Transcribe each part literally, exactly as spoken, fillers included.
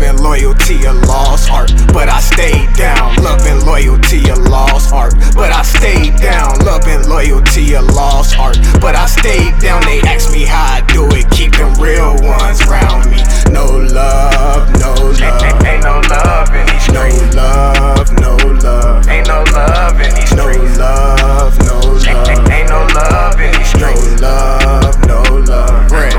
Love and loyalty, a lost art, but I stayed down. Love and loyalty, a lost art, but I stayed down. Love and loyalty, a lost art, but I stayed down. They ask me how I do it, keep them real ones around me. No love, no love. Ain't, ain't no love in these streets. No love, no love. Ain't no love in these No streets. love, no love. Ain't, ain't, ain't no love in these No streets. love, no love. Right.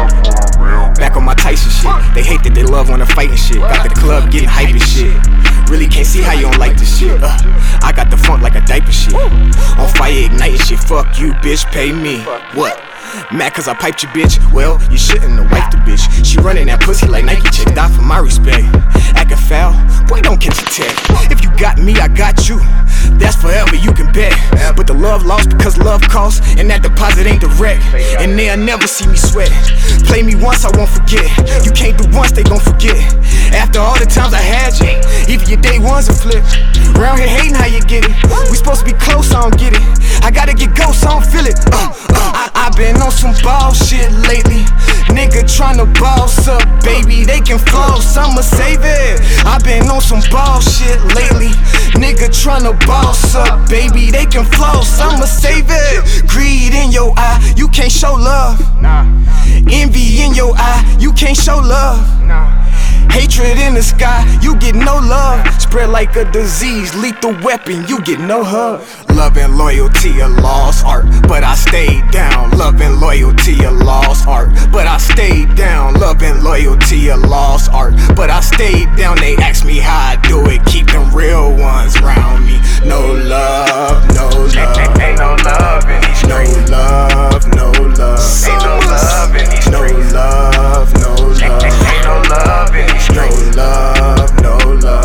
Back on my Tyson shit. They hate that they love when I'm fighting shit. Got the club getting hype and shit. Really can't see how you don't like this shit. Uh, I got the funk like a diaper shit. On fire igniting shit. Fuck you, bitch, pay me. What? Mad cause I piped you, bitch. Well, you shouldn't have wiped the bitch. She running that pussy like Nike chick. Die for my respect. Acting foul, boy, don't catch a tech. If you got me, I got you. That's forever, you can bet. But the love lost because love costs, and that deposit ain't direct. And they'll never see me sweat. Play me once, I won't forget. You can't do once, they gon' forget. After all the times I had you, even your day ones will flip. Round here hating how you get it. We supposed to be close, I don't get it. I gotta get ghosts, I don't feel it. Uh, uh, I, I been on some ball shit lately. Nigga tryna boss up, baby, they can floss, I'ma save it. I been on some ball shit lately. Nigga tryna boss up, baby, they can floss, I'ma save it. Greed in your eye, you can't show love. Envy in your eye, you can't show love. Hatred in the sky, you get no love. Spread like a disease, lethal weapon, you get no hug. Love and loyalty, a lost art, but I stayed down. Love and loyalty, a lost art, but I stayed down. Love and loyalty, a lost art, but I stayed down. They ask me how I do it, keep them real ones around me. No love, no love. Ain't, ain't no love in these No streets. love, no love. Ain't no love in these No streets. love, no Ain't, love. ain't, ain't no love in these No streets. love, no love.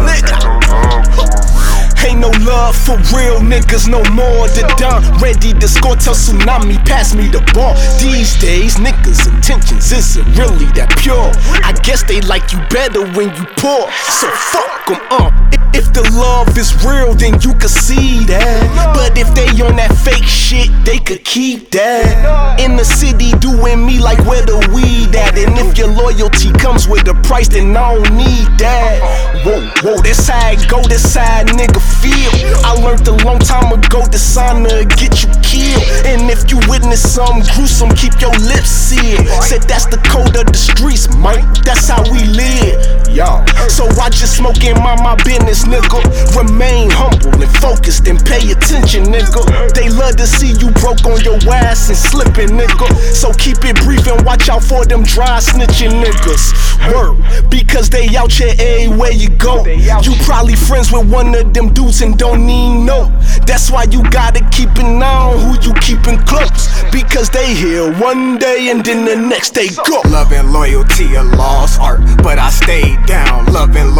Ain't no love for real niggas no more. The done ready to score, tell Tsunami pass me the ball. These days niggas' intentions isn't really that pure. I guess they like you better when you poor, so fuck 'em up. Uh. If the love is real, then you can see that. But if they on that fake shit, they could keep that. In the city doing me like where the weed at. And if your loyalty comes with a price, then I don't need that. Whoa, whoa, that's how it go, that's how a nigga feel. I learned a long time ago, dishonor get you killed. And if you witness something gruesome, keep your lips sealed. Said that's the code of the streets, Mike, that's how we live. Yo, so I just smoke and mind my business, nigga. Remain humble and focused and pay attention, nigga. They love to see you broke on your ass and slipping, nigga. So keep it brief and watch out for them dry snitching niggas. Word, because they out here everywhere you go. You probably friends with one of them dudes and don't even know. That's why you gotta keep an eye on who you keeping close. Because they here one day and then the next they go. Love and loyalty, a lost art, but I stayed down. Love and